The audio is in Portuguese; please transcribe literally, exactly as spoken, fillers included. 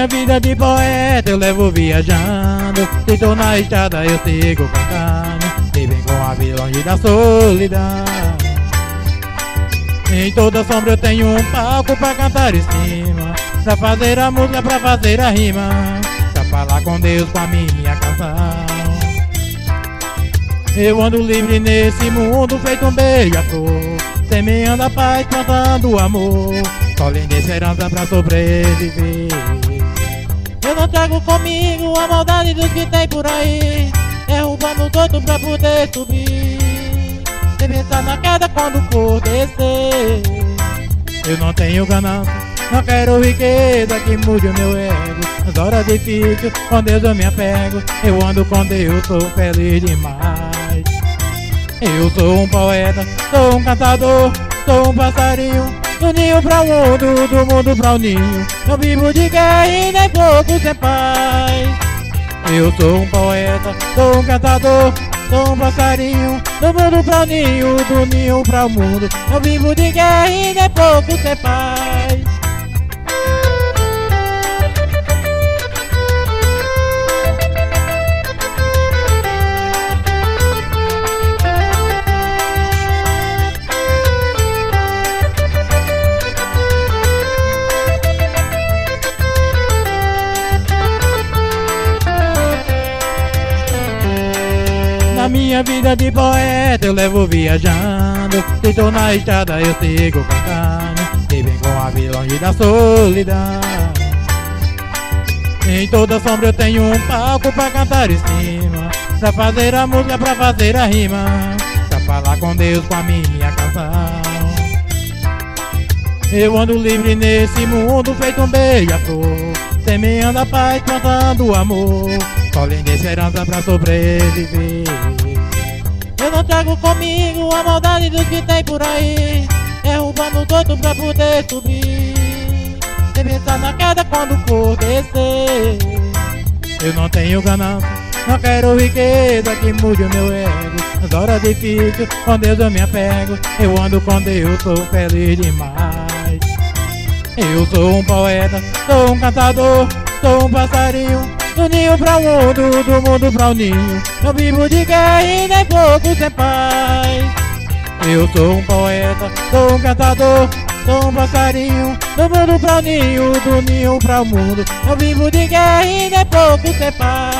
minha vida de poeta eu levo viajando, se tô na estrada eu sigo cantando, e vem com a vida longe da solidão. Em toda sombra eu tenho um palco pra cantar em cima, pra fazer a música, pra fazer a rima, pra falar com Deus com a minha canção. Eu ando livre nesse mundo feito um beija-flor, semeando a paz, plantando o amor, colhendo esperança pra sobreviver. Eu não trago comigo a maldade dos que tem por aí, derrubando os outros pra poder subir, sem pensar na queda quando for descer. Eu não tenho ganância, não quero riqueza que mude o meu ego, nas horas difíceis com Deus eu me apego, eu ando com Deus, sou feliz demais. Eu sou um poeta, sou um cantador, sou um passarinho, do ninho pra o mundo, do mundo pra o ninho. Não vivo de guerra e nem pouco sem paz. Eu sou um poeta, sou um cantador, sou um passarinho, do mundo pra o ninho, do ninho pra o mundo. Não vivo de guerra e nem pouco sem paz. Na minha vida de poeta eu levo viajando, se tô na estrada eu sigo cantando, e vem com a vida longe da solidão. Em toda sombra eu tenho um palco pra cantar em cima, pra fazer a música, pra fazer a rima, pra falar com Deus com a minha canção. Eu ando livre nesse mundo feito um beija-flor, semeando a paz, plantando o amor, colhendo esperança pra sobreviver. Eu não trago comigo a maldade dos que tem por aí, derrubando os outros pra poder subir, sem pensar na queda quando for descer. Eu não tenho ganância, não quero riqueza que mude o meu ego, nas horas difíceis com Deus eu me apego, eu ando com Deus, sou feliz demais. Eu sou um poeta, sou um cantador, sou um passarinho, do ninho pra o mundo, do mundo pra o ninho. Não vivo de guerra e nem pouco sem paz. Eu sou um poeta, sou um cantador, sou um passarinho, do mundo pra o ninho, do ninho pra o mundo. Não vivo de guerra e nem pouco sem paz.